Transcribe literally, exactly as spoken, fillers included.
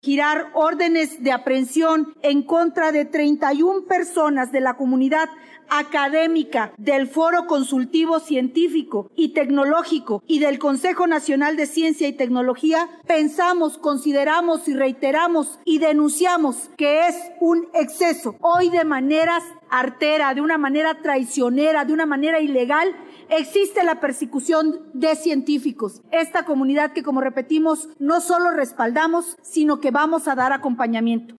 girar órdenes de aprehensión en contra de treinta y una personas de la comunidad académica, del Foro Consultivo Científico y Tecnológico y del Consejo Nacional de Ciencia y Tecnología, pensamos, consideramos y reiteramos y denunciamos que es un exceso. Hoy, de manera artera, de una manera traicionera, de una manera ilegal, existe la persecución de científicos. Esta comunidad que, como repetimos, no solo respaldamos, sino que vamos a dar acompañamiento.